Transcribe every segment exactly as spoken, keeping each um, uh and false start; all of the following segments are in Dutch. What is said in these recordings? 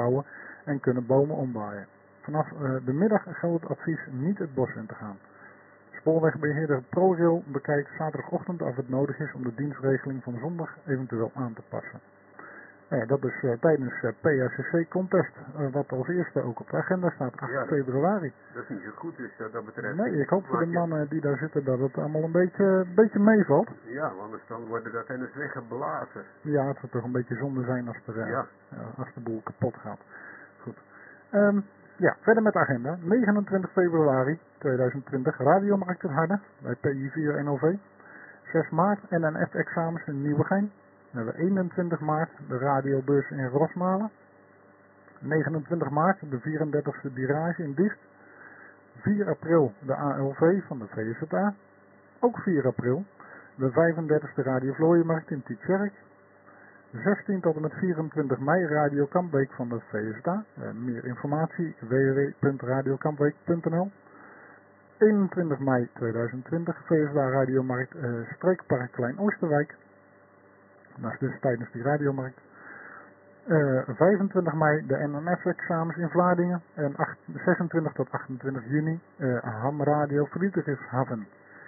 bouwen en kunnen bomen omwaaien. Vanaf uh, de middag geldt het advies niet het bos in te gaan. Spoorwegbeheerder ProRail bekijkt zaterdagochtend of het nodig is om de dienstregeling van zondag eventueel aan te passen. Ja, dat is uh, tijdens uh, P S C C-contest, uh, wat als eerste ook op de agenda staat, acht ja, februari. Dat is niet zo goed, dus uh, dat betreft... Nee, ik hoop voor de mannen die daar zitten dat het allemaal een beetje, een beetje meevalt. Ja, want anders dan worden dat tennis weggeblazen. Ja, het zou toch een beetje zonde zijn als, er, uh, ja. uh, als de boel kapot gaat. Goed. Um, ja, verder met de agenda. negenentwintig februari tweeduizend twintig, Radiomarkt het Harde bij P I vier N O V. zes maart N N F-examens in Nieuwegein. Dan hebben we eenentwintig maart de radiobeurs in Rosmalen. negenentwintig maart de vierendertigste Dirage in Diest. vier april de A L V van de V Z A. Ook vier april de vijfendertigste Radio Vlooienmarkt in Tietjerk. zestien tot en met vierentwintig mei Radio Kampbeek van de V Z A. Uh, meer informatie w w w punt radio kampbeek punt n l. eenentwintig mei tweeduizend twintig V Z A Radiomarkt uh, Streekpark Klein Oosterwijk. Dat is dus tijdens die radiomarkt. Uh, vijfentwintig mei de N N F-examens in Vlaardingen. En zesentwintig tot achtentwintig juni uh, Ham Radio Friedrichshaven.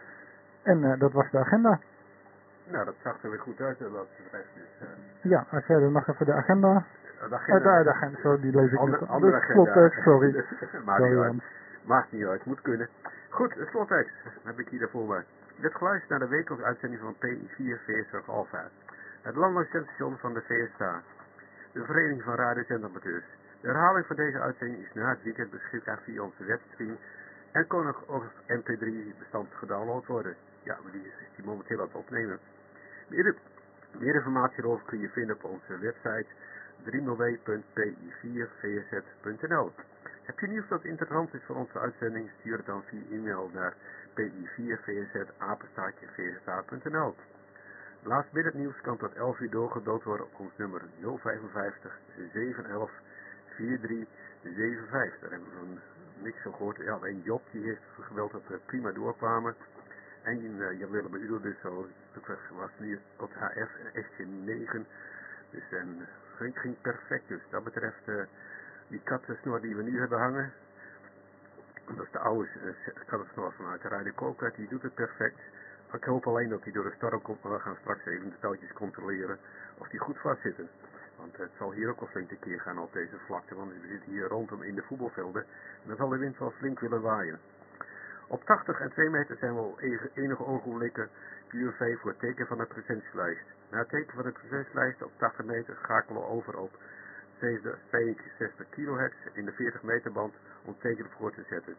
En uh, dat was de agenda. Nou, dat zag er weer goed uit wat betreft. Dus, uh... ja, als jij er nog even de agenda... De agenda, uh, de, de agenda sorry, die lees ik ander, niet. Andere dat agenda. klopt, sorry. Maakt sorry, niet uit. Maakt niet uit, moet kunnen. Goed, de slottekst heb ik hier daarvoor bij. Dit geluisterd naar de wekelijkse uitzending van P I vier V S R Alpha. Het landelijk zendstation van de V S A. De Vereniging van Radiozendamateurs. De herhaling van deze uitzending is na het weekend beschikbaar via onze webstream en kon ook op M P drie bestand gedownload worden. Ja, maar die is die momenteel aan het opnemen. Meer, meer informatie hierover kun je vinden op onze website w w w punt p i vier v s z punt n l. Heb je nieuws dat interessant is voor onze uitzending, stuur het dan via e-mail naar p i vier v s z apenstaartje v s a punt n l. Laatst midden nieuws kan tot elf uur doorgebeld worden op ons nummer nul vijfenvijftig zevenhonderd elf vierentdrietig zevenenvijftig. Daar hebben we van niks van gehoord. Ja, alleen Job die heeft gebeld dat we prima doorkwamen. En uh, Jan Willem Udo dus zo, dat was nu op H F en F G negen. Dus en ging, ging perfect. Dus dat betreft uh, die kattensnor die we nu hebben hangen. Dat is de oude uh, kattensnor vanuit de Radio Koolkrat, die doet het perfect. Ik hoop alleen dat hij door de storm komt, maar we gaan straks even de touwtjes controleren of die goed vastzitten. Want het zal hier ook wel flink een keer gaan op deze vlakte, want we zitten hier rondom in de voetbalvelden en dan zal de wind wel flink willen waaien. Op tachtig en twee meter zijn we al enige ogenblikken Q V voor het teken van de presentielijst. Na het teken van de presentielijst op tachtig meter schakelen we over op tweeënzestig kilohertz in de veertig meter band om teken voor te zetten.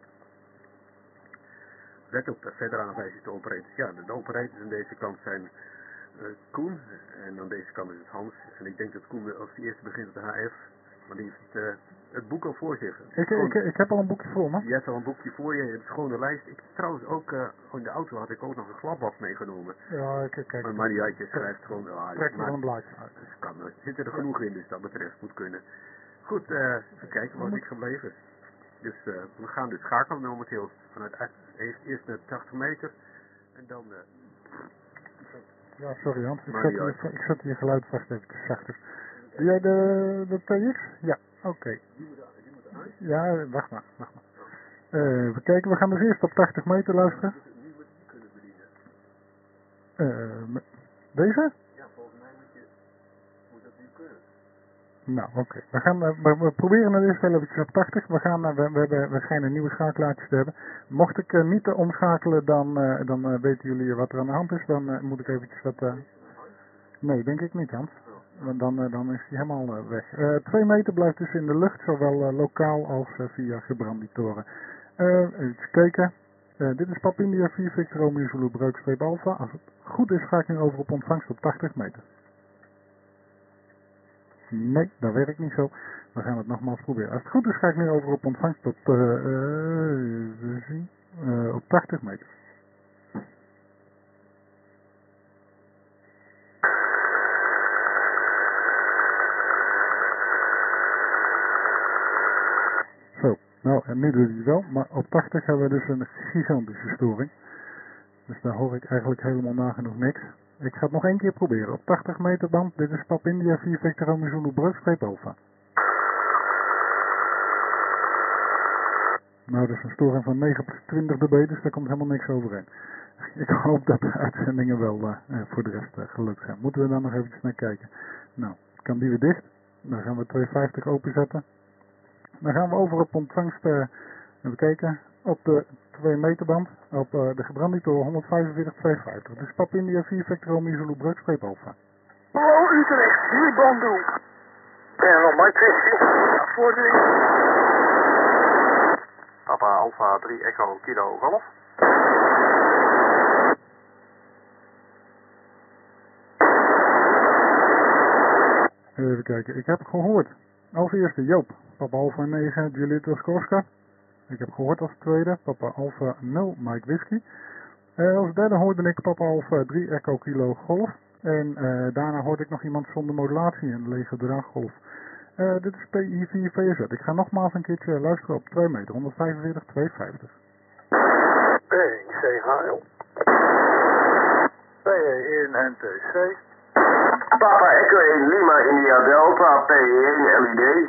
Let op, verder aanwijzing de operators. Ja, de operators aan deze kant zijn uh, Koen en aan deze kant is het Hans. En ik denk dat Koen als eerste begint op de H F, maar die heeft uh, het boek al voor zich. Ik, ik, ik heb al een boekje voor me. Je hebt al een boekje voor je, je hebt een schone lijst. Ik trouwens ook, uh, in de auto had ik ook nog een gladblad meegenomen. Ja, kijk, kijk. Maar Mariaatje schrijft gewoon, uh, trek er een blaadje uit. Dus kan, er zitten er genoeg in, dus dat betreft moet kunnen. Goed, uh, even kijken, waar is ik gebleven? Dus uh, we gaan dus schakelen momenteel vanuit eerst naar tachtig meter en dan... Uh, ja, sorry Hans, ik zet, hier, ik zet hier geluid vast even zachter. Doe jij de, de T X? Ja, oké. Okay. Ja, wacht maar, wacht maar. Uh, even kijken, we gaan dus eerst op tachtig meter luisteren. Uh, deze? Ja, volgens mij moet, je, moet dat nu kunnen. Nou, oké. Okay. We, gaan, we, we proberen het eerst wel eventjes op tachtig. We, gaan, we, we, we, we schijnen nieuwe schakelaartjes te hebben. Mocht ik uh, niet uh, omschakelen, dan, uh, dan uh, weten jullie wat er aan de hand is. Dan uh, moet ik eventjes wat... Uh... Nee, denk ik niet, Hans. Want dan, uh, dan is hij helemaal uh, weg. Uh, twee meter blijft dus in de lucht, zowel uh, lokaal als uh, via gebranditoren. Uh, even kijken. Uh, dit is Pap India vier Victor Romeo Zulu Breukstreep Alpha. Als het goed is, ga ik nu over op ontvangst op tachtig meter. Nee, dat werkt niet zo. We gaan het nogmaals proberen. Als het goed is, ga ik nu over op ontvangst op, uh, uh, uh, op tachtig meter. Zo, nou, en nu doet hij het wel, maar op tachtig hebben we dus een gigantische storing. Dus daar hoor ik eigenlijk helemaal nagenoeg niks. Ik ga het nog één keer proberen. Op tachtig meter band. Dit is Pap India vier Victor Romeo Zulu Breukstreep Alpha. Nou, dat is een storing van negen plus twintig dB, dus daar komt helemaal niks overheen. Ik hoop dat de uitzendingen wel uh, voor de rest uh, gelukt zijn. Moeten we dan nog eventjes naar kijken. Nou, kan die weer dicht. Dan gaan we tweehonderdvijftig openzetten. Dan gaan we over op ontvangst, uh, even kijken, op de twee meter band, op uh, de gebranditoren honderdvijfenveertig tweehonderdvijftig. Dus Papa India vier Vector Romeo Zulu Breukstreep Alpha. Hallo Utrecht, hier Bandoel. En nog Mike Christie. Vordering. Papa Alpha drie Echo Kilo Golf. Even kijken, ik heb gehoord als eerste Joop, Papa Alpha negen Juliet Oscar. Ik heb gehoord als tweede Papa Alpha nul Mike Whisky. Uh, als derde hoorde ik Papa Alpha drie Echo Kilo Golf. En uh, daarna hoorde ik nog iemand zonder modulatie, een lege draaggolf. Uh, dit is P I vier V Z. Ik ga nogmaals een keertje luisteren op twee meter, honderdvijfenveertig tweehonderdvijftig. P C H L. P E in N T C. Papa Echo één Lima India Delta P E één L I D.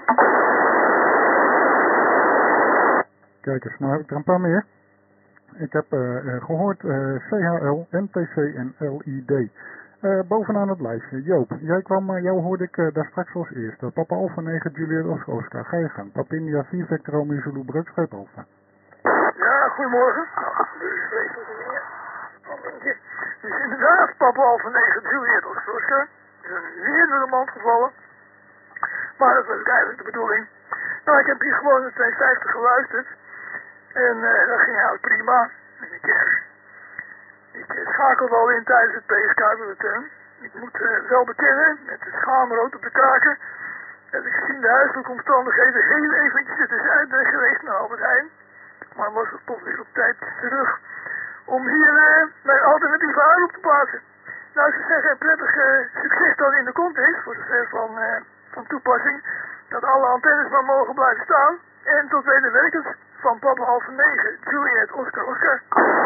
Kijk eens, nou heb ik er een paar meer. Ik heb uh, uh, gehoord uh, C H L, N T C en L I D. Uh, bovenaan het lijstje. Joop, jij kwam, uh, jou hoorde ik uh, daar straks als eerste. Papa Alpha negen Juliet Oscar, ga je gang. Papa India vier Vector Romeo Zulu Breukstreep Alpha. Ja, goedemorgen. Deze week nog meer. Momentje. Dus inderdaad, Papa Alpha negen Juliet Oscar. Er is een zeer door de mand gevallen. Maar dat was eigenlijk de bedoeling. Nou, ik heb hier gewoon een tweehonderdvijftig geluisterd. En uh, dat ging eigenlijk prima. En ik, uh, ik uh, schakelde al in tijdens het P S K-bulletin. Ik moet uh, wel bekennen, met het schaamrood op de kaken, dat ik gezien de huiselijke omstandigheden heel eventjes er tussenuit ben geweest naar Albert Heijn. Maar was er toch weer op tijd terug om hier uh, mijn alternatieve huil op te plaatsen. Nou, ze zeggen prettig uh, succes dan in de context, voor zover van, uh, van toepassing, dat alle antennes maar mogen blijven staan. En tot wederwerkens van Papa Alpha negen, Juliet Oscar Oscar.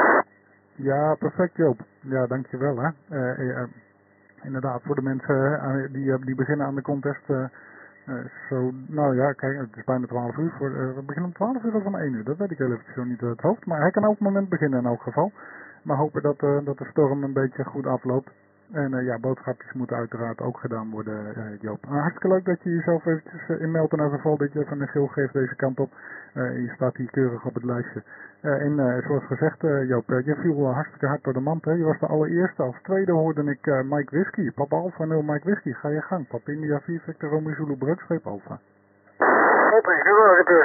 Ja, perfect Joop. Ja, dankjewel hè. Uh, uh, inderdaad, voor de mensen uh, die, uh, die beginnen aan de contest. Uh, uh, zo, nou ja, kijk, het is bijna twaalf uur. Voor, uh, we beginnen om twaalf uur of om één uur. Dat weet ik heel even zo niet uit het hoofd. Maar hij kan elk moment beginnen in elk geval. Maar hopen dat, uh, dat de storm een beetje goed afloopt. En uh, ja, boodschapjes moeten uiteraard ook gedaan worden, uh, Joop. Uh, hartstikke leuk dat je jezelf eventjes uh, inmeldt in elk geval dat je even een geel geeft deze kant op. Uh, je staat hier keurig op het lijstje. Uh, en uh, zoals gezegd, uh, Joop, uh, je viel uh, hartstikke hard door de mand. Hè? Je was de allereerste. Als tweede hoorde ik uh, Mike Whisky. Papa Alpha nul Mike Whisky. Ga je gang. Papa India vier Vector Romeo Zulu Breukstreep Alpha. Open, nu wel gebeurd.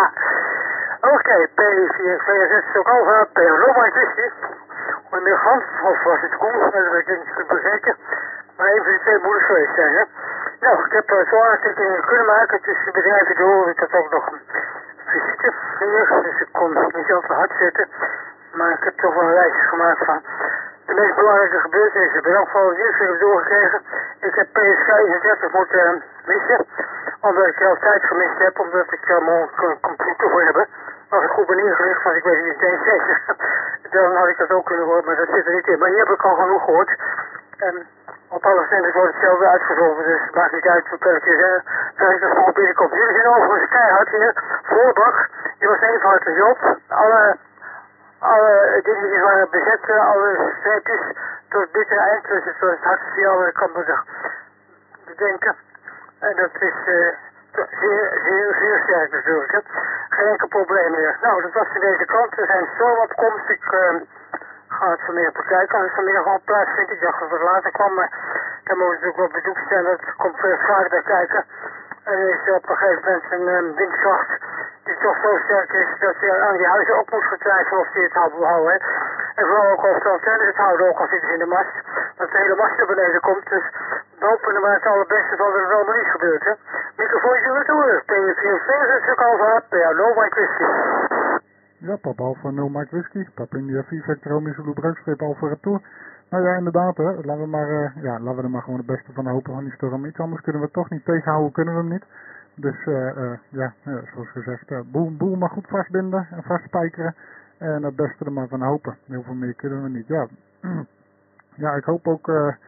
Oké, P vier V Z ook Alpha, P nul Mike Whisky. Meneer Gans, of was het Koen, dat weet ik niet goed bezeken. Maar even van die twee moeders geweest zijn, hè. Nou, ik heb uh, zo'n aanstekingen kunnen maken tussen bedrijven door. Ik had ook nog een visite hier, dus ik kon niet zelf te hard zetten. Maar ik heb toch wel een lijstje gemaakt van de meest belangrijke gebeurtenissen. Bedankt voor het nieuws dat ik heb doorgekregen. Ik heb P S vijfendertig moeten uh, missen, omdat ik al tijd gemist heb, omdat ik er morgen een computer voor hebben. Als ik goed ben ingelicht, want ik weet het niet eens zeker, dan had ik dat ook kunnen horen, maar dat zit er niet in. Maar hier heb ik al genoeg gehoord. En op alle zenders wordt hetzelfde uitgezonden, dus het maakt niet uit wat ik je zeggen. Dat ik dat gewoon binnenkomt. Jullie zijn overigens keihard hier, voorbak. Je was even hard de job. Alle, alle dingetjes waren bezet, alle streepjes tot het bittere eind. Dus het was het hardste signaal, ik kan me zich bedenken. En dat is uh, zeer, zeer, zeer sterk natuurlijk. Hè. Geen enkel probleem meer. Nou, dat was voor deze kant. Er zijn stormopkomst. Ik uh, ga het vanmiddag bekijken. Als het vanmiddag al plaatsvindt. Ik dacht dat het later kwam, maar dan moet natuurlijk wel bezoek zijn. Dat komt veel vaker bij kijken. En er is op een gegeven moment een um, windkracht die toch zo sterk is dat je aan die huizen ook moet vertwijfelen of die het houden houden. Hè. En vooral ook of de antennes het houden, ook al zitten ze in de mast. Dat de hele mast naar beneden komt. Dus we hopen maar het allerbeste dat er allemaal niet gebeurt. Hè. Microfoontje retour. P vier V Z Alpha, P nul Mike Whisky. Ja, Papa Alpha nul Mike Whisky. Papa India vier Vector Romeo Zulu Breukstreep Alpha Retour. Nou ja, inderdaad, hè. Laten we maar, uh, ja, laten we er maar gewoon het beste van hopen van die storm. Iets anders kunnen we het toch niet tegenhouden, kunnen we hem niet. Dus uh, uh, ja, ja, zoals gezegd, uh, boel, boel maar goed vastbinden en vastspijkeren. En het beste er maar van hopen. Heel veel meer kunnen we niet. Ja, ja ik hoop ook uh,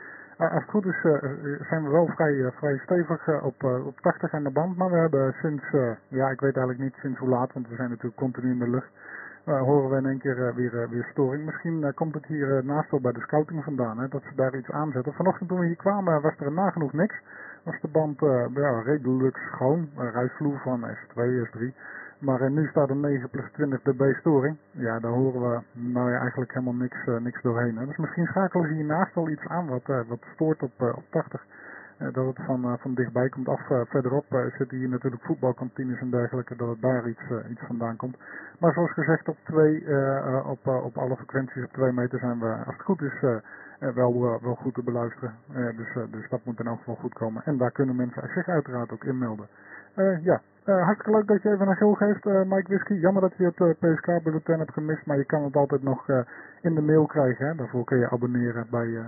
als het goed is uh, zijn we wel vrij, uh, vrij stevig uh, op, uh, op tachtig aan de band. Maar we hebben sinds, uh, ja ik weet eigenlijk niet sinds hoe laat, want we zijn natuurlijk continu in de lucht. Uh, horen we in één keer uh, weer, uh, weer storing. Misschien uh, komt het hier uh, naast wel bij de scouting vandaan, hè, dat ze daar iets aanzetten. Vanochtend toen we hier kwamen was er nagenoeg niks. Was de band uh, ja, redelijk schoon. Uh, ruisvloer van S twee, S drie. Maar uh, nu staat er negen plus twintig dB storing. Ja, daar horen we nou ja, eigenlijk helemaal niks, uh, niks doorheen. Hè. Dus misschien schakelen ze hiernaast wel iets aan wat, uh, wat stoort op, uh, op tachtig. Uh, dat het van, uh, van dichtbij komt af. Uh, verderop uh, zitten hier natuurlijk voetbalkantines en dergelijke. Dat het daar iets, uh, iets vandaan komt. Maar zoals gezegd op, twee, uh, uh, op, uh, op alle frequenties op twee meter zijn we, als het goed is, uh, uh, wel, uh, wel goed te beluisteren. Uh, dus, uh, dus dat moet in elk geval goed komen. En daar kunnen mensen zich uiteraard ook inmelden. Uh, ja, uh, hartstikke leuk dat je even een geel geeft, uh, Mike Whisky. Jammer dat je het uh, P S K-bulletin hebt gemist, maar je kan het altijd nog uh, in de mail krijgen. Hè? Daarvoor kun je abonneren bij, uh,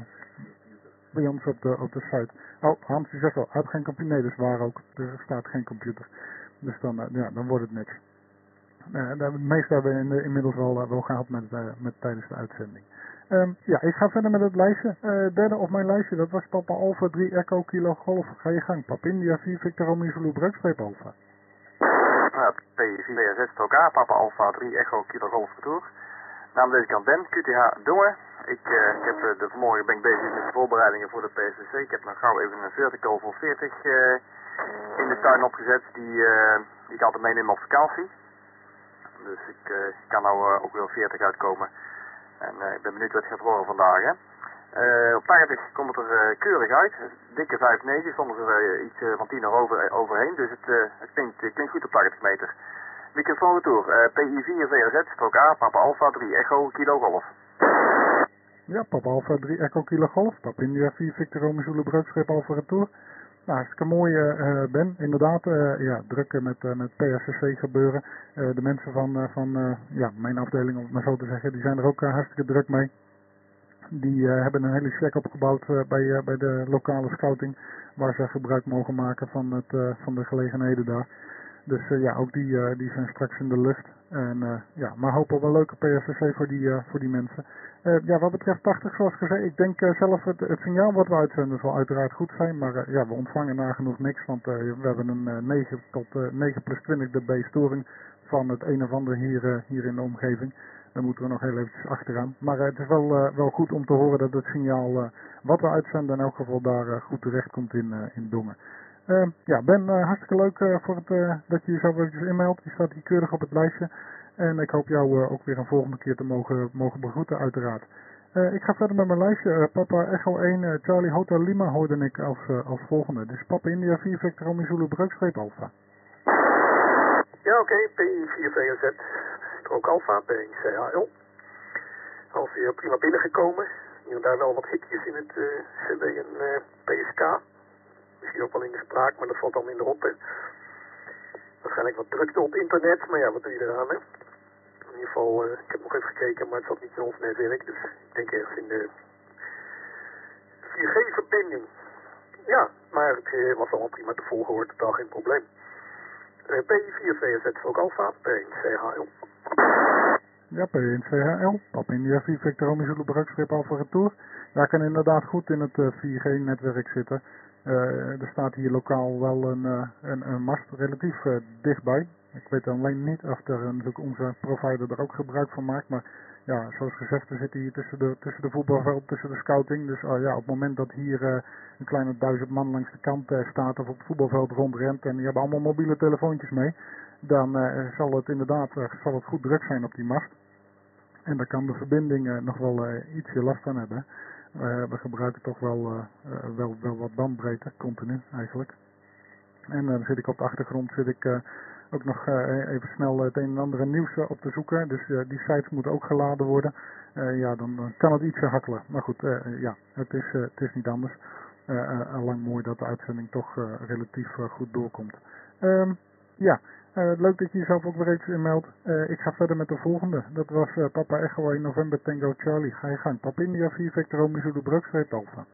bij ons op de, op de site. Oh, Hans, die zegt wel, hij heeft geen computer. Nee, dat is waar ook. Er staat geen computer. Dus dan, uh, ja, dan wordt het niks. Uh, de meeste hebben we in de, inmiddels wel, uh, wel gehad met, uh, met, tijdens de uitzending. Um, ja, ik ga verder met het lijstje. Uh, derde op mijn lijstje, dat was Papa Alpha drie Echo Kilo Golf. Ga je gang. Papa India vier Victor Romeo Zulu Breukstreep Alpha. Uh, P vier Z strook A, Papa Alpha drie Echo Kilo Golf Retour. Naam deze kant Ben, Q T H Dongen. Ik, uh, ik heb uh, de vanmorgen ben ik bezig met de voorbereidingen voor de P S C C. Ik heb nog gauw even een vertical voor veertig uh, in de tuin opgezet, die, uh, die ik altijd meeneem op vakantie. Dus ik uh, kan nou uh, ook weer veertig uitkomen. En uh, ik ben benieuwd wat het gaat worden vandaag. Hè. Uh, op vijftig komt het er uh, keurig uit. Dikke vijf negen, soms er uh, iets uh, van tien over, uh, overheen. Dus het, uh, het klinkt, uh, klinkt goed op tachtig meter. Microfoon retour. Uh, P I vier V R Z, strook A, Papa Alpha drie Echo Kilo Golf. Ja, Papa Alpha drie Echo Kilo Golf. Papa India vier Victor Romeo Zulu Breukstreep Alpha Retour. Nou, hartstikke mooi uh, Ben. Inderdaad, uh, ja, druk met, uh, met P S C C gebeuren. Uh, de mensen van, uh, van uh, ja, mijn afdeling, om het maar zo te zeggen, die zijn er ook uh, hartstikke druk mee. Die uh, hebben een hele check opgebouwd uh, bij, uh, bij de lokale scouting, waar ze gebruik mogen maken van, het, uh, van de gelegenheden daar. Dus uh, ja, ook die, uh, die zijn straks in de lucht. En uh, ja, maar hopen op een leuke P S C C voor die, uh, voor die mensen. Uh, ja, wat betreft tachtig, zoals gezegd, ik denk uh, zelf het, het signaal wat we uitzenden zal uiteraard goed zijn. Maar uh, ja, we ontvangen nagenoeg niks, want uh, we hebben een uh, negen tot uh, negen plus twintig dB storing van het een of ander hier, uh, hier in de omgeving. Daar moeten we nog heel eventjes achteraan. Maar uh, het is wel, uh, wel goed om te horen dat het signaal uh, wat we uitzenden in elk geval daar uh, goed terecht komt in, uh, in Dongen. Uh, ja, Ben, uh, hartstikke leuk uh, voor het, uh, dat je jezelf eventjes inmeldt. Je staat hier keurig op het lijstje. En ik hoop jou uh, ook weer een volgende keer te mogen, mogen begroeten, uiteraard. Uh, ik ga verder met mijn lijstje. Uh, Papa Echo één, uh, Charlie Hotel Lima hoorde ik als, uh, als volgende. Dus Papa India vier Victor Romeo Zulu Breukstreep Alpha. Ja, oké. Okay. P I vier V R Z, strook Alpha, P één C H L. Al weer prima binnengekomen. Hier en daar wel wat hitjes in het uh, C W en uh, P S K. Misschien ook wel in de spraak, maar dat valt dan minder op. Hè. Waarschijnlijk wat drukte op internet, maar ja, wat doe je eraan, hè? In ieder geval, uh, ik heb nog even gekeken, maar het zat niet in ons netwerk, dus ik denk ergens in de vier G-verbinding. Ja, maar het uh, was allemaal prima te volgen, hoor, totaal geen probleem. Uh, P I vier V R Z ook Alpha, P één C H L. Ja, P één C H L, Papa India vier Victor Romeo Zulu Breukstreep Alpha Retour. Ja, kan inderdaad goed in het uh, vier G-netwerk zitten. Uh, er staat hier lokaal wel een, uh, een, een mast relatief uh, dichtbij. Ik weet alleen niet of er, uh, natuurlijk onze provider er ook gebruik van maakt. Maar ja, zoals gezegd, we zitten hier tussen de, tussen de voetbalveld, tussen de scouting. Dus uh, ja, op het moment dat hier uh, een kleine duizend man langs de kant uh, staat of op het voetbalveld rondrent en die hebben allemaal mobiele telefoontjes mee, dan uh, zal het inderdaad uh, zal het goed druk zijn op die mast. En daar kan de verbinding uh, nog wel uh, ietsje last van hebben. Uh, we gebruiken toch wel, uh, uh, wel, wel wat bandbreedte, continu eigenlijk. En uh, dan zit ik op de achtergrond zit ik uh, ook nog uh, even snel het een en ander nieuws uh, op te zoeken. Dus uh, die sites moeten ook geladen worden. Uh, ja, dan uh, kan het ietsje hakkelen. Maar goed, uh, ja, het is, uh, het is niet anders. Uh, uh, allang mooi dat de uitzending toch uh, relatief uh, goed doorkomt. Um, ja. Uh, leuk dat je jezelf ook weer eens inmeldt. Uh, ik ga verder met de volgende. Dat was uh, Papa Echo één November Tango Charlie. Ga je gang. Papa India vier Victor Romeo Zulu Breukstreep Alpha.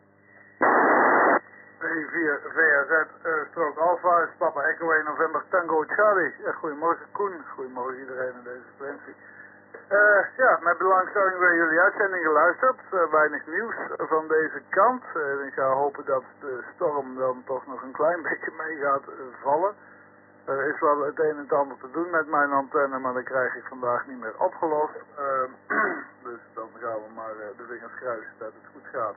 P vier V R Z uh, strook Alpha is Papa Echo één November Tango Charlie. Ja, goedemorgen Koen. Goedemorgen iedereen in deze frequentie. Eh, ja, met belangstelling bij jullie uitzending geluisterd. Eh, weinig nieuws van deze kant. Eh, ik ga hopen dat de storm dan toch nog een klein beetje mee gaat eh, vallen. Er is wel het een en het ander te doen met mijn antenne, maar dat krijg ik vandaag niet meer opgelost. Eh, dus dan gaan we maar eh, de vingers kruisen dat het goed gaat.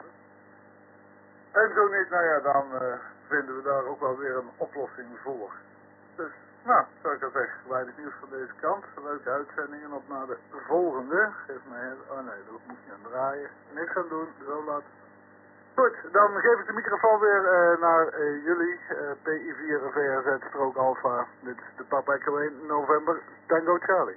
En zo niet, nou ja, dan uh, vinden we daar ook wel weer een oplossing voor. Dus, nou, zou ik al zeggen, weinig nieuws van deze kant. Leuke uitzendingen, op naar de volgende. Geef mij, oh nee, dat moet je aan draaien. Niks aan doen, zo laat. Goed, dan geef ik de microfoon weer uh, naar uh, jullie, uh, P I vier V R Z strook Alpha. Dit is de Papa Echo één November Tango Charlie.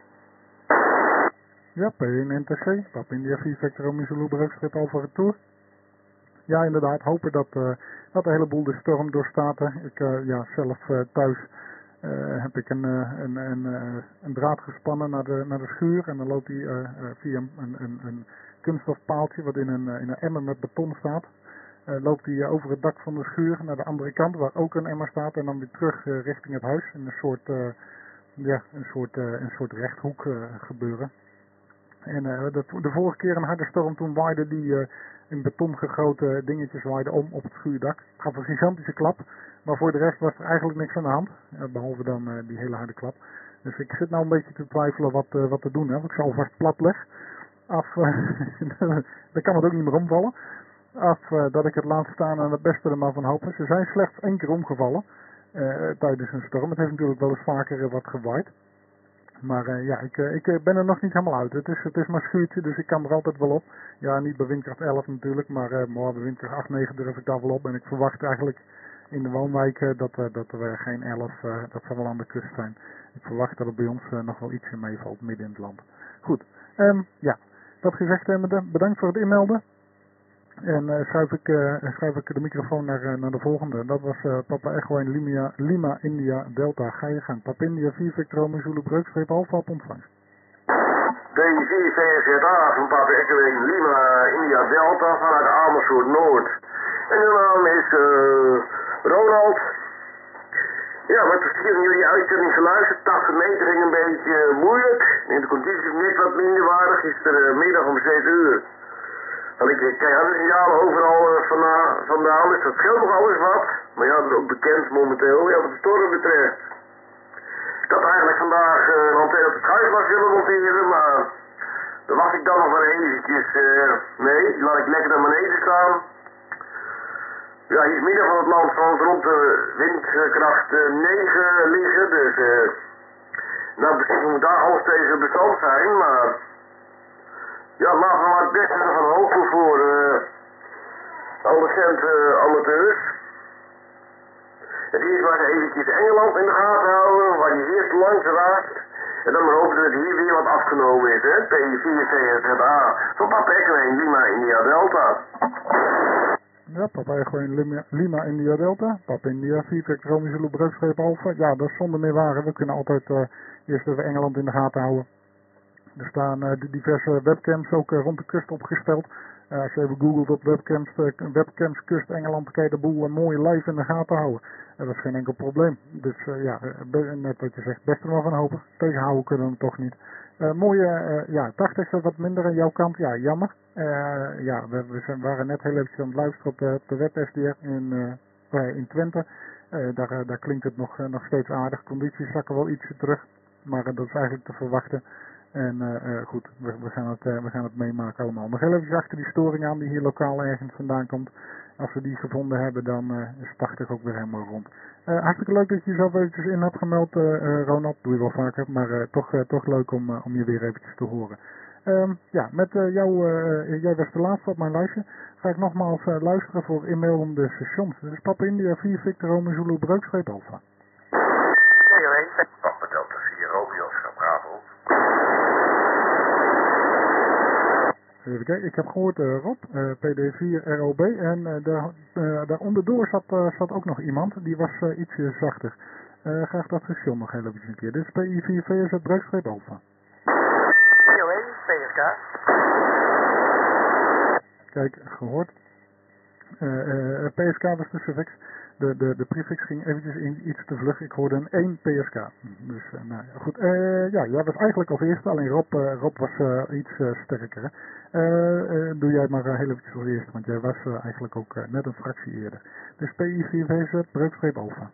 Ja, P één N T C, Papa India vier Victor Romeo Zulu Breukstreep Alpha Retour. Ja, inderdaad, hopen dat, uh, dat een heleboel de storm doorstaat. Ik, uh, ja, zelf uh, thuis uh, heb ik een, uh, een, een, uh, een draad gespannen naar de, naar de schuur. En dan loopt die uh, uh, via een, een, een kunststofpaaltje wat in een, uh, in een emmer met beton staat. Uh, loopt die uh, over het dak van de schuur naar de andere kant waar ook een emmer staat. En dan weer terug uh, richting het huis. In een soort, uh, ja, een soort, uh, een soort rechthoek uh, gebeuren. En uh, de, de vorige keer een harde storm, toen waaide die uh, in beton gegoten dingetjes waaide om op het schuurdak. Het gaf een gigantische klap, maar voor de rest was er eigenlijk niks aan de hand. Uh, behalve dan uh, die hele harde klap. Dus ik zit nou een beetje te twijfelen wat, uh, wat te doen. Hè. Of ik zal vast plat leg. Af, uh, dan kan het ook niet meer omvallen. Af uh, dat ik het laat staan en het beste er maar van hopen. Ze zijn slechts één keer omgevallen uh, tijdens een storm. Het heeft natuurlijk wel eens vaker uh, wat gewaaid. Maar uh, ja, ik, uh, ik uh, ben er nog niet helemaal uit. Het is, het is maar schuurtje, dus ik kan er altijd wel op. Ja, niet bij windkracht elf natuurlijk, maar, uh, maar bij windkracht acht, negen durf ik daar wel op. En ik verwacht eigenlijk in de woonwijk uh, dat, uh, dat er geen elf, uh, dat zal wel aan de kust zijn. Ik verwacht dat er bij ons uh, nog wel ietsje meevalt midden in het land. Goed, um, ja, dat gezegd hebbende, bedankt voor het inmelden. En uh, schuif, ik, uh, schuif ik de microfoon naar, uh, naar de volgende. Dat was uh, Papa Echo en Lima, Lima India Delta. Ga je gang. Papa India vier Victor Romeo Zulu Breukstreep Alpha op ontvangst. D vier V Z A van Papa Echo en Lima India Delta vanuit Amersfoort Noord. En uw naam is uh, Ronald. Ja, wat verschillen jullie uitzending geluisterd? tachtig meter ging een beetje uh, moeilijk. En de condities net wat minder waren. Gisteren middag om zeven uur. Want ik krijg alle signalen overal uh, vanda vandaan, dus dat scheelt nog alles wat. Maar ja, dat is ook bekend momenteel, ja, wat de storm betreft. Ik had eigenlijk vandaag uh, een antenne op het schuifwas willen monteren, maar daar was ik dan nog maar eventjes, uh, nee, die laat ik lekker naar beneden staan. Ja, hier in het midden van het land zal het rond de windkracht uh, negen liggen, dus uh, nou, precies moet daar alles tegen bestand zijn, maar... Ja, laten we maar het beste ervan hopen voor uh, alle centen uh, amateurs. Het eerst maar eventjes Engeland in de gaten houden, waar je eerst langs raakt. En dan maar hopen dat het hier weer wat afgenomen is, hè. P vier V Z A van Papa Echo één Lima India Delta. Ja, Papa Echo één Lima, Lima India Delta. Papa India vier Victor Romeo Zulu Breukstreep Alpha. Ja, dat is zonder meer waar. We kunnen altijd uh, eerst even Engeland in de gaten houden. Er staan uh, de diverse webcams ook uh, rond de kust opgesteld. Uh, als je even googelt op webcams, uh, webcams kust Engeland, kan je de boel uh, mooi live in de gaten houden. Uh, dat is geen enkel probleem. Dus uh, ja, uh, net wat je zegt, best er maar van hopen. Tegenhouden kunnen we hem toch niet. Uh, mooie, uh, ja, tachtig wat minder aan jouw kant. Ja, jammer. Uh, ja, we, we zijn, waren net heel eventjes aan het luisteren op de, op de web S D R in, uh, in Twente. Uh, daar, uh, daar klinkt het nog, uh, nog steeds aardig. Condities zakken wel ietsje terug. Maar uh, dat is eigenlijk te verwachten. En uh, uh, goed, we, we, gaan het, uh, we gaan het meemaken allemaal. Nog heel even achter die storing aan die hier lokaal ergens vandaan komt. Als we die gevonden hebben, dan uh, is tachtig ook weer helemaal rond. Uh, hartstikke leuk dat je jezelf eventjes in hebt gemeld, uh, uh, Ronald. Doe je wel vaker, maar uh, toch, uh, toch leuk om, uh, om je weer eventjes te horen. Um, ja, met uh, jou, uh, jij was de laatste op mijn lijstje. Ga ik nogmaals uh, luisteren voor inmailende stations. Dus Papa India vier Victor Romeo Zulu Breukstreep Alpha. Papa Delta vier Romeo Bravo. Even kijken, ik heb gehoord uh, Rob, uh, P D vier R O B en uh, daar, uh, daaronderdoor zat, uh, zat ook nog iemand, die was uh, ietsje zachter. Uh, graag dat station nog heel eventjes een keer. Dit is P I vier V Z Breukstreep Alpha. P O één, P S K. Kijk, gehoord. Uh, uh, P S K was de suffix. De, de, de prefix ging eventjes in, iets te vlug. Ik hoorde een één P S K. Dus uh, nou ja, goed. Uh, ja, jij was eigenlijk als eerste, alleen Rob, uh, Rob was uh, iets uh, sterker. Hè? Uh, uh, doe jij maar uh, heel eventjes als eerste, want jij was uh, eigenlijk ook uh, net een fractie eerder. Dus P I vier V Z, breukstreep alfa.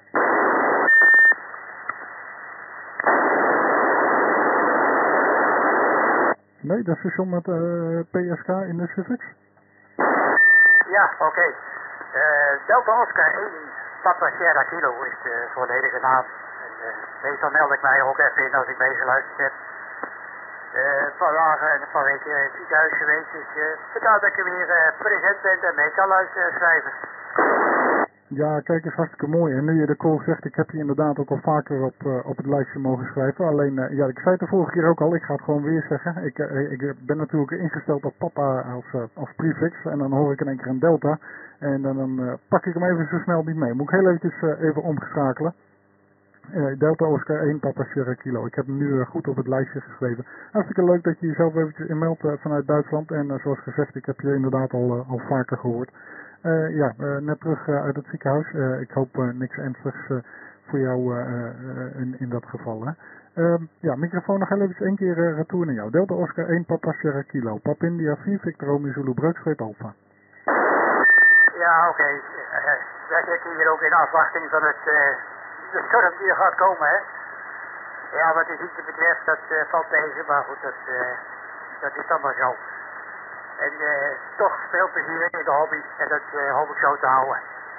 Nee, dat is station met uh, P S K in de suffix. Ja, oké. Okay. Uh, Delta Oscar één Papa Sierra Kilo is de volledige naam. En, uh, meestal meld ik mij ook even in als ik meegeluisterd heb. Uh, vandaag en vanwege uh, het ziekenhuis geweest, dus uh, vandaar dat ik er weer uh, present ben en mee kan luisteren schrijven. Ja, kijk, is hartstikke mooi. En nu je de call zegt, ik heb je inderdaad ook al vaker op, uh, op het lijstje mogen schrijven. Alleen, uh, ja, ik zei het de vorige keer ook al, ik ga het gewoon weer zeggen. Ik, uh, ik ben natuurlijk ingesteld op papa als, uh, als prefix. En dan hoor ik in één keer een delta. En dan, dan uh, pak ik hem even zo snel niet mee. Moet ik heel eventjes uh, even omschakelen. Uh, Delta Oscar één Papa Sierra Kilo. Ik heb hem nu uh, goed op het lijstje geschreven. Hartstikke leuk dat je jezelf eventjes inmeldt uh, vanuit Duitsland. En uh, zoals gezegd, ik heb je inderdaad al, uh, al vaker gehoord. Uh, ja, uh, net terug uh, uit het ziekenhuis. Uh, ik hoop uh, niks ernstigs uh, voor jou uh, uh, in, in dat geval. Hè. Uh, ja, microfoon nog heel even één keer uh, retour naar jou. Delta Oscar één Papa Sierra Kilo. Pap India vier Victor Romeo Zulu breukstreep alfa. Ja, oké. Okay. Uh, wij zitten hier ook in afwachting van het, uh, de storm die er gaat komen, hè. Ja, wat de ziekte betreft, dat uh, valt tegen, maar goed, dat, uh, dat is dan maar zo. En uh, toch veel plezier in de hobby en dat uh, hoop ik zo te houden.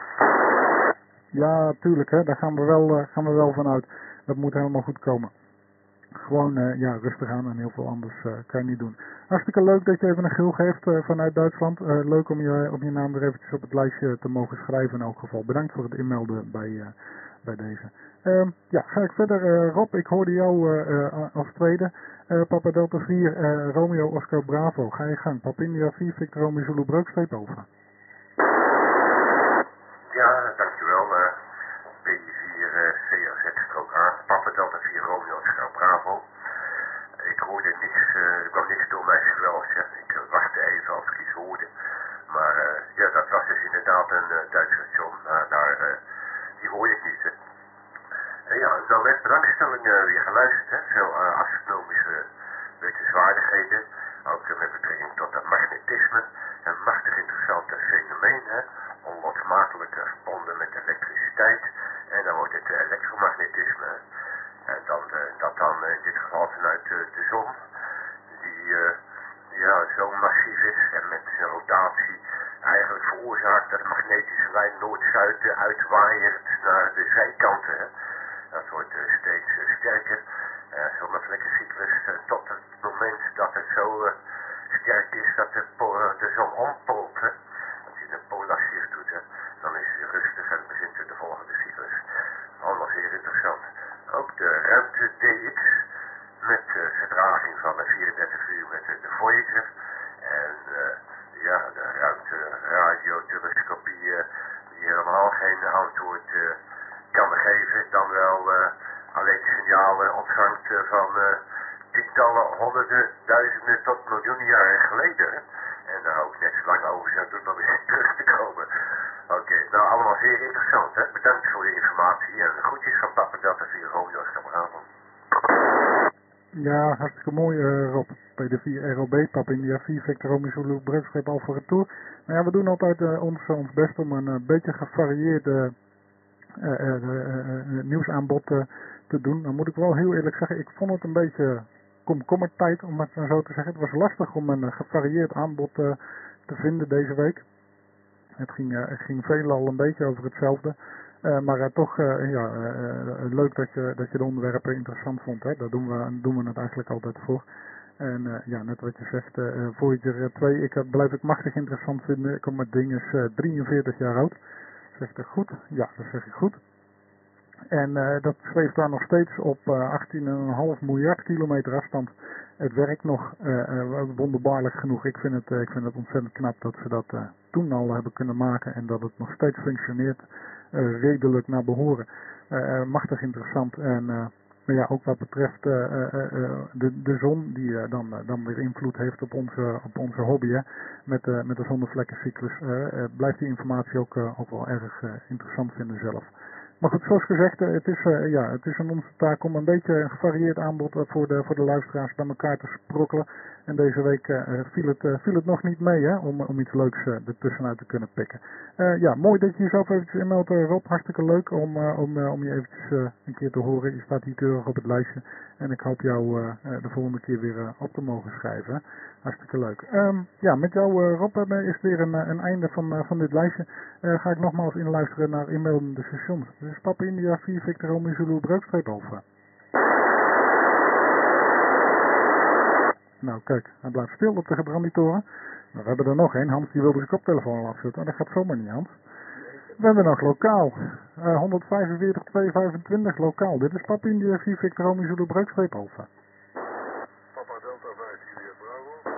Ja, tuurlijk, hè. Daar gaan we, wel, uh, gaan we wel vanuit. Dat moet helemaal goed komen. Gewoon uh, ja, rustig aan en heel veel anders uh, kan je niet doen. Hartstikke leuk dat je even een gil geeft uh, vanuit Duitsland. Uh, leuk om je, om je naam weer eventjes op het lijstje te mogen schrijven in elk geval. Bedankt voor het inmelden bij, uh, bij deze. Uh, ja, ga ik verder. Uh, Rob, ik hoorde jou uh, uh, als tweede. Uh, Papa Delta vier, uh, Romeo Oscar Bravo. Ga je gang. Papa India vier, Victor Romeo Zulu breukstreep over. Ja, dankjewel. Uh, P vier uh, C R Z strook A. Papa Delta vier, Romeo Oscar Bravo. Ik hoorde niks, uh, er kwam niks door mijn squeltje. Ik uh, wachtte even als ik iets hoorde. Maar uh, ja, dat was dus inderdaad een uh, Duits station. Uh, daar, uh, die hoor ik niet. Hè. En ja, dan met belangstelling uh, weer geluisterd. Hè. Veel uh, astronomische wetenswaardigheden. Ook uh, met betrekking tot het magnetisme. Een machtig interessant uh, fenomeen. Hè. Onlosmakelijk uh, verbonden met elektriciteit. En dan wordt het uh, elektromagnetisme. En dan, uh, dat dan uh, in dit geval vanuit uh, de zon. Die uh, ja, zo massief is en met zijn rotatie eigenlijk veroorzaakt dat de magnetische lijn noord-zuid uh, uitwaaiert naar de zijkanten. Hè. Dat wordt uh, steeds uh, sterker. Uh, Zo'n natuurlijke cyclus uh, tot het moment dat het zo uh, sterk is dat de, de zon ompolt. Hè. Als je een polarshift doet, hè, dan is het rustig en begint de volgende cyclus. Allemaal zeer interessant. Ook de ruimte D X met uh, vertraging van uh, vierendertig uur met uh, de Voyager. En uh, ja, de ruimte radiotelescopie uh, die helemaal geen antwoord uh, kan geven. Dan wel uh, alleen signalen ontvangt uh, van uh, tientallen, honderden, duizenden tot miljoenen jaren geleden. Hè? En daar ook net zo lang over zou doen om weer terug te komen. Oké, okay, nou allemaal zeer interessant. Hè? Bedankt voor de informatie en groetjes van Papa Delta vier Romeo Oscar. Ja, hartstikke mooi uh, Rob. P D vier R O B, Papa India vier, Victor Romeo Zulu breukstreep Alfa Retour. Nou ja, we doen altijd uh, ons, uh, ons best om een uh, beetje gevarieerd uh, uh, uh, uh, uh, nieuwsaanbod uh, te doen. Dan moet ik wel heel eerlijk zeggen, ik vond het een beetje komkommertijd om het maar zo te zeggen. Het was lastig om een uh, gevarieerd aanbod uh, te vinden deze week. Het ging, uh, het ging veelal een beetje over hetzelfde. Uh, maar uh, toch uh, ja, uh, uh, leuk dat je, dat je de onderwerpen interessant vond. Hè? Daar doen we, doen we het eigenlijk altijd voor. En uh, ja, net wat je zegt, uh, Voyager twee, ik, uh, blijf ik machtig interessant vinden. Ik kom met ding is uh, drieënveertig jaar oud. Zeg ik dat goed? Ja, dat zeg ik goed. En uh, dat zweeft daar nog steeds op uh, achttien komma vijf miljard kilometer afstand. Het werkt nog uh, uh, wonderbaarlijk genoeg. Ik vind, het, uh, ik vind het ontzettend knap dat ze dat uh, toen al hebben kunnen maken. En dat het nog steeds functioneert uh, redelijk naar behoren. Uh, uh, machtig interessant. En uh, Maar ja, ook wat betreft uh, uh, uh, de, de zon die uh, dan, uh, dan weer invloed heeft op onze, op onze hobby, hè, met, uh, met de zonnevlekkencyclus, uh, uh, blijft die informatie ook, uh, ook wel erg uh, interessant vinden zelf. Maar goed, zoals gezegd, uh, het, is, uh, ja, het is aan onze taak om een beetje een gevarieerd aanbod uh, voor, de, voor de luisteraars bij elkaar te sprokkelen. En deze week uh, viel, het, uh, viel het nog niet mee, hè, om, om iets leuks uh, ertussenuit te kunnen pikken. Uh, ja, mooi dat je jezelf eventjes inmeldt, uh, Rob. Hartstikke leuk om, uh, om, uh, om je eventjes uh, een keer te horen. Je staat hier keurig op het lijstje. En ik hoop jou uh, uh, de volgende keer weer uh, op te mogen schrijven. Hartstikke leuk. Um, ja, met jou uh, Rob uh, is weer een, een einde van, uh, van dit lijstje. Uh, ga ik nogmaals inluisteren naar inmeldende stations. Dus Papa India vier Victor Romeo Zulu Breukstreep Alpha. Nou kijk, hij blijft stil op de gebranditoren. Nou, we hebben er nog één. Hans die wilde zijn koptelefoon al afzetten. Dat gaat zomaar niet, Hans. We hebben nog lokaal. Uh, honderdvijfenveertig tweehonderdvijfentwintig lokaal. Dit is Papa India vier Victor Romeo Zulu Breukstreep Alpha. Papa Delta vijf Juliet Bravo.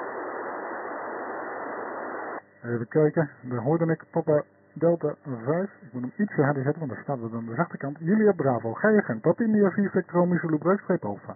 Even kijken. Daar hoorde ik Papa Delta vijf. Ik moet hem ietsje harder zetten, want daar staat het aan de zachterkant. Juliet Bravo. Ga je gang. Papa India vier Victor Romeo Zulu Breukstreep Alpha.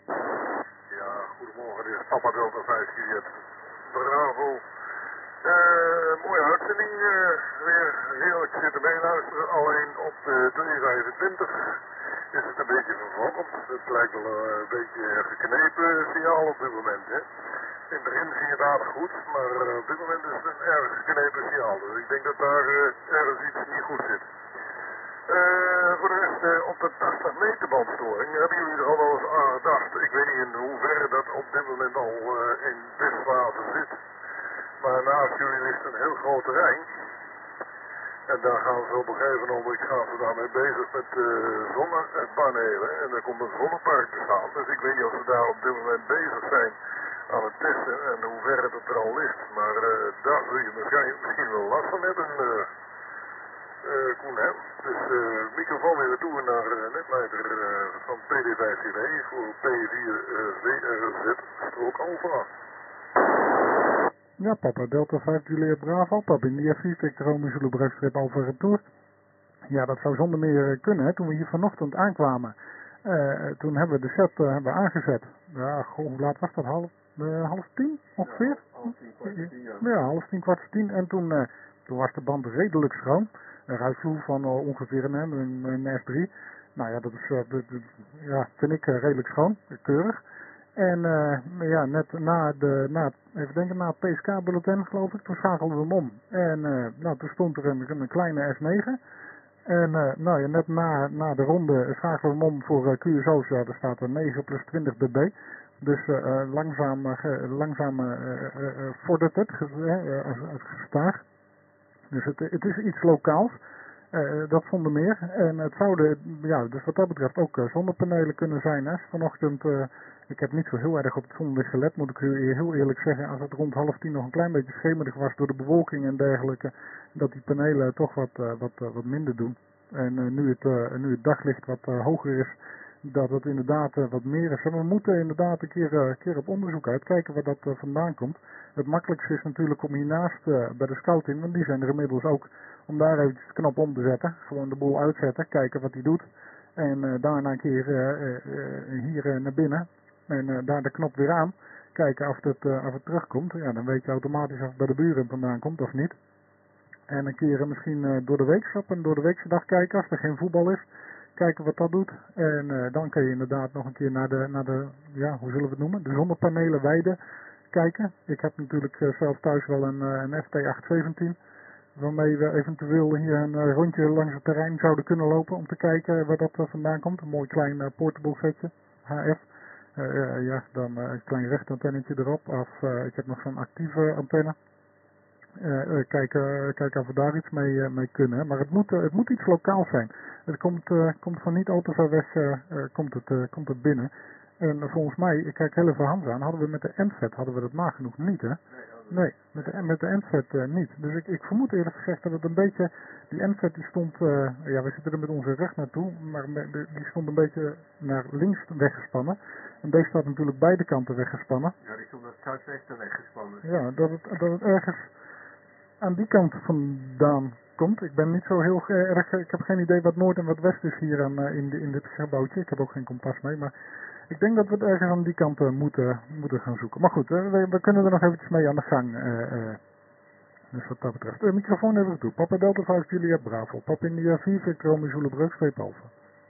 Papa Delta vijf Juliet Bravo. Uh, mooie uitzending. Uh, weer heerlijk zitten meeluisteren. Alleen op de tweehonderdvijfentwintig is het een beetje vervlokkend. Het lijkt wel een beetje geknepen signaal op dit moment. Hè. In het begin ging het aardig goed, maar uh, op dit moment is het een erg geknepen signaal. Dus ik denk dat daar uh, ergens iets niet goed zit. Uh, voor de rest, uh, op de tachtig meter bandstoring hebben jullie er al wel eens aan gedacht. Ik weet niet in hoeverre dat op dit moment al uh, in testfase zit. Maar naast jullie ligt een heel groot terrein. En daar gaan ze op een gegeven moment gaan ze daarmee bezig met uh, zonnepanelen. En er komt een zonnepark te staan. Dus ik weet niet of ze daar op dit moment bezig zijn aan het testen en hoeverre dat er al ligt. Maar uh, daar zul je misschien, misschien wel last van hebben. Uh, Uh, Koen, hè? Dus uh, microfoon weer toe naar uh, netleider uh, van P D vijftien E voor P vier W R Z strook Alpha. Ja, Papa Delta vijf Juliet Bravo, Papa India vier Victor Romeo Zulu Breukstreep Alpha Retour. Ja, dat zou zonder meer kunnen, hè? Toen we hier vanochtend aankwamen, uh, toen hebben we de set uh, hebben we aangezet. Ja, goh, hoe laat was dat? Half, uh, half tien ongeveer? Ja, half tien, kwart voor tien, ja. Ja, half tien, kwart voor tien. En toen, uh, toen was de band redelijk schoon. Een ruitvloer van uh, ongeveer een, een, een S drie. Nou ja, dat is, uh, dat, dat, ja, vind ik uh, redelijk schoon, keurig. En uh, ja, net na, de, na het, even denken, na het P S K-bulletin geloof ik, toen schakelden we hem om. En uh, nou, toen stond er een, een kleine S negen. En uh, nou ja, net na, na de ronde schakelen we hem om voor uh, Q S O's. Ja, daar staat er negen plus twintig dB. Dus uh, langzaam, uh, langzaam uh, uh, uh, vordert het, uh, als, als gestaag. Dus het, het is iets lokaals, uh, dat zonder meer. En het zouden, ja, dus wat dat betreft ook uh, zonnepanelen kunnen zijn. Hè. Vanochtend, uh, ik heb niet zo heel erg op het zonlicht gelet, moet ik u heel eerlijk zeggen. Als het rond half tien nog een klein beetje schemerig was door de bewolking en dergelijke, dat die panelen toch wat, uh, wat, uh, wat minder doen. En uh, nu, het, uh, nu het daglicht wat uh, hoger is, dat het inderdaad uh, wat meer is. En we moeten inderdaad een keer, uh, keer op onderzoek uitkijken waar dat uh, vandaan komt. Het makkelijkste is natuurlijk om hiernaast uh, bij de scouting, want die zijn er inmiddels ook, om daar eventjes de knop om te zetten. Gewoon de boel uitzetten, kijken wat hij doet. En uh, daarna een keer uh, uh, uh, hier uh, naar binnen. En uh, daar de knop weer aan. Kijken of het, uh, of het terugkomt. Ja, dan weet je automatisch of het bij de buren vandaan komt of niet. En een keer uh, misschien uh, door de week op en door de weekse dag kijken als er geen voetbal is. Kijken wat dat doet. En uh, dan kun je inderdaad nog een keer naar de, naar de, ja, hoe zullen we het noemen? De zonnepanelen wijden. Kijken. Ik heb natuurlijk uh, zelf thuis wel een, uh, een F T acht zeventien. Waarmee we eventueel hier een uh, rondje langs het terrein zouden kunnen lopen. Om te kijken waar dat uh, vandaan komt. Een mooi klein uh, portable setje. H F. Uh, uh, ja, dan uh, een klein rechtantennetje erop. Of uh, ik heb nog zo'n actieve antenne. Uh, uh, kijken, uh, kijken of we daar iets mee, uh, mee kunnen. Maar het moet, uh, het moet iets lokaals zijn. Het komt, uh, komt van niet al te ver weg uh, uh, komt het, uh, komt het binnen. En uh, volgens mij, ik kijk heel even Hans aan, hadden we met de N V E T hadden we dat nagenoeg niet, hè? Nee, met de, met de N V E T uh, niet. Dus ik, ik vermoed eerlijk gezegd dat het een beetje, die N V E T die stond, uh, ja we zitten er met onze rug naartoe, maar met, die stond een beetje naar links weggespannen. En deze staat natuurlijk beide kanten weggespannen. Ja, die stond naar het zuidwesten weggespannen. Ja, dat het, dat het ergens aan die kant vandaan komt. Ik ben niet zo heel uh, erg, ik heb geen idee wat Noord en wat West is hier aan, uh, in, de, in dit gebouwtje. Ik heb ook geen kompas mee, maar ik denk dat we het ergens aan die kant uh, moeten, moeten gaan zoeken. Maar goed, uh, we, we kunnen er nog eventjes mee aan de gang. Uh, uh, dus wat dat betreft. De microfoon even toe. Papa Delta vijf Juliet Bravo. Papa India vier Victor Romeo Zulu Breuk streep Alpha.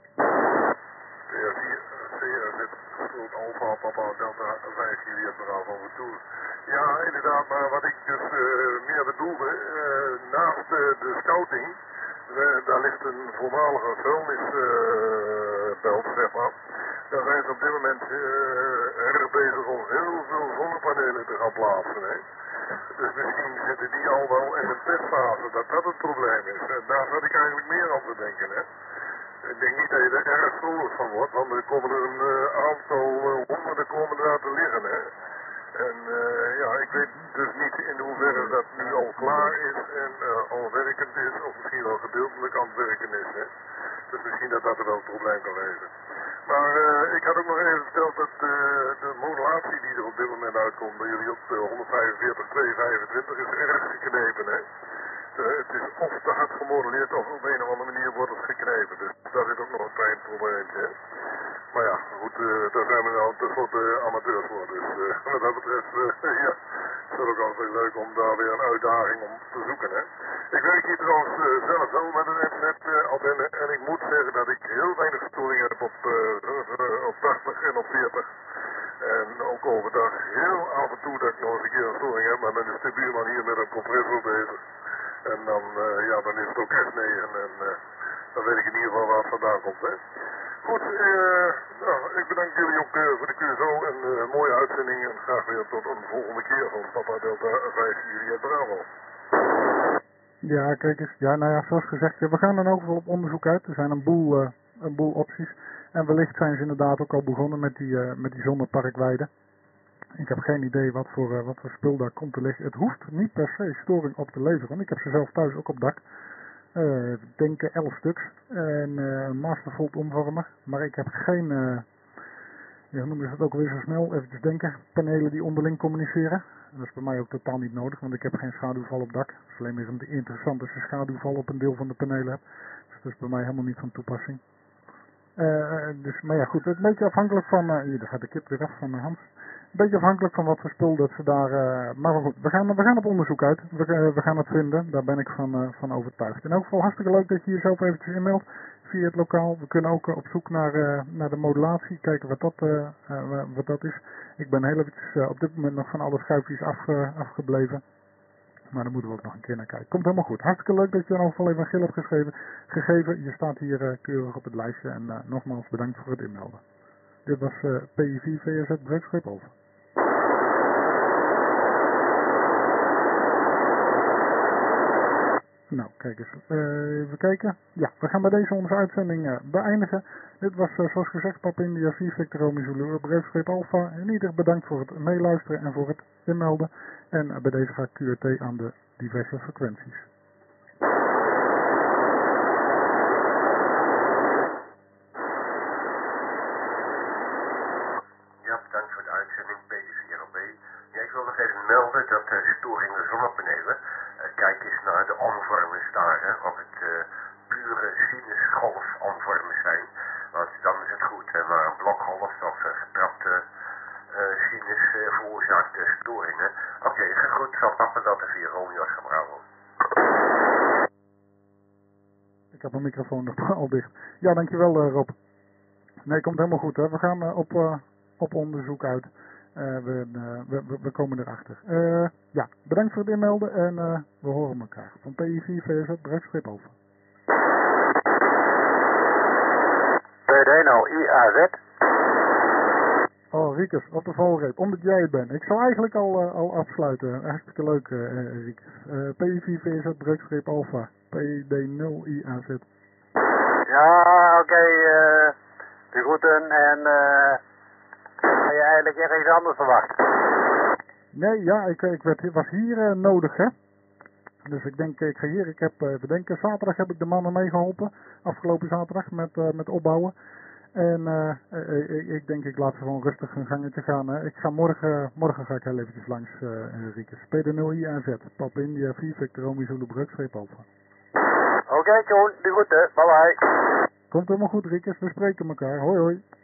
Alpha Papa Delta vijf Juliet Bravo Tour. Ja, inderdaad, maar wat ik dus uh, meer bedoelde, uh, naast uh, de scouting, uh, daar ligt een voormalige vuilnisbelt, uh, zeg maar. Daar zijn ze op dit moment uh, erg bezig om heel veel zonnepanelen te gaan plaatsen. Hè. Dus misschien zitten die al wel in een testfase, dat dat het probleem is. Uh, daar zat ik eigenlijk meer aan te denken. Hè. Ik denk niet dat je er erg vrolijk van wordt, want er komen er een uh, aantal uh, honderden komen er aan te liggen. Hè. En uh, ja, ik weet dus niet in hoeverre dat nu al klaar is en uh, al werkend is, of misschien wel gedeeltelijk aan het werken is. Hè. Dus misschien dat dat er wel een probleem kan wezen. Maar uh, ik had ook nog even verteld dat uh, de modulatie die er op dit moment uitkomt bij jullie op uh, honderdvijfenveertig tweehonderdvijfentwintig is erg geknepen. Hè. Uh, het is of te hard gemodelleerd of op een of andere manier wordt het geknepen. Dus daar zit ook nog een klein probleempje. Maar ja, goed, uh, daar zijn we nou tenslotte uh, amateurs voor. Dus uh, wat dat betreft, uh, ja, het is ook altijd leuk om daar weer een uitdaging om te zoeken. Hè. Ik werk hier trouwens uh, zelf wel met een internet uh, antenne en ik moet zeggen dat ik heel weinig storing heb op, uh, uh, op tachtig en op veertig. En ook overdag heel af en toe dat ik nog eens een keer een storing heb, maar dan is de buurman hier met een compressor bezig. En dan, uh, ja, dan is het ook S negen en uh, dan weet ik in ieder geval waar het vandaan komt. Hè. Goed, uh, nou, ik bedank jullie ook uh, voor de Q S O en uh, een mooie uitzending en graag weer tot een volgende keer van Papa Delta vijf Juliet Bravo. Ja, kijk eens. Ja, nou ja, zoals gezegd, we gaan dan ook wel op onderzoek uit. Er zijn een boel, uh, een boel opties. En wellicht zijn ze inderdaad ook al begonnen met die, uh, met die zonneparkweide. Ik heb geen idee wat voor, uh, wat voor spul daar komt te liggen. Het hoeft niet per se storing op te leveren. Ik heb ze zelf thuis ook op dak. Uh, ik denk elf stuks. En uh, een Mastervolt omvormer. Maar ik heb geen, uh, ja, hoe noemen ze het ook weer zo snel? Even denken. Panelen die onderling communiceren. Dat is bij mij ook totaal niet nodig, want ik heb geen schaduwval op dak. Het is alleen maar interessant als je schaduwval op een deel van de panelen hebt. Dus dat is bij mij helemaal niet van toepassing. Uh, dus, maar ja goed, het is een beetje afhankelijk van, uh, hier, daar gaat de kip weer af van uh, Hans. Een beetje afhankelijk van wat voor spul dat ze daar, uh, maar goed, we gaan, we gaan op onderzoek uit. We, uh, we gaan het vinden, daar ben ik van, uh, van overtuigd. In elk geval hartstikke leuk dat je jezelf eventjes inmeldt via het lokaal. We kunnen ook uh, op zoek naar, uh, naar de modulatie, kijken wat dat, uh, uh, wat dat is. Ik ben heel eventjes uh, op dit moment nog van alle schuifjes afge, afgebleven. Maar daar moeten we ook nog een keer naar kijken. Komt helemaal goed. Hartstikke leuk dat je in ieder geval even een gil hebt geschreven, gegeven. Je staat hier uh, keurig op het lijstje. En uh, nogmaals bedankt voor het inmelden. Dit was uh, P I vier V S Z Breukschip over. Nou, kijk eens. Uh, even kijken. Ja, we gaan bij deze onze uitzending uh, beëindigen. Dit was uh, zoals gezegd Papa India vier Victor Romeo Zulu Breukschip Alpha. In ieder bedankt voor het meeluisteren en voor het inmelden. En uh, bij deze ga ik Q R T aan de diverse frequenties. Ja, bedankt voor de uitzending P I vier L B. Ja, ik wil nog even melden dat de uh, storingen zonnepanelen. Uh, kijk eens naar de omvormers daar, hè, of het uh, pure sinusgolfomvormers zijn. Want dan is het goed, hè, maar een blokgolf of uh, getrapte uh, sinus uh, veroorzaakt uh, storingen. Oké, okay, gegroet van Papa Delta vier Romeo Bravo. Ik heb mijn microfoon nog al dicht. Ja, dankjewel uh, Rob. Nee, komt helemaal goed, hè. We gaan uh, op, uh, op onderzoek uit. Uh, we, uh, we, we, we komen erachter. Uh, ja, bedankt voor het inmelden en uh, we horen elkaar. Van P I vier V S Z Breukschip over. P D nul I A Z. Oh, Riekes, op de valreep, omdat jij het bent. Ik zou eigenlijk al, uh, al afsluiten. Hartstikke leuk, uh, Riekes. Uh, P I vier V S Z Breukschip Alpha. P D nul I A Z. Ja, oké. Okay, uh, de groeten en uh, had je eigenlijk ergens anders verwacht? Nee, ja, ik, ik werd, was hier uh, nodig, hè. Dus ik denk, ik ga hier, ik heb, uh, bedenken, zaterdag heb ik de mannen meegeholpen. Afgelopen zaterdag met, uh, met opbouwen. En uh, uh, ik, ik denk, ik laat ze gewoon rustig een gangetje gaan. Hè. Ik ga morgen, morgen ga ik heel eventjes langs, uh, Riekes. P D nul I A Z, Papa India vier Victor Romeo Zulu Breukschip Alpha. Oké, okay, Koen, de groeten. Bye bye. Komt helemaal goed, Riekes. We spreken elkaar. Hoi, hoi.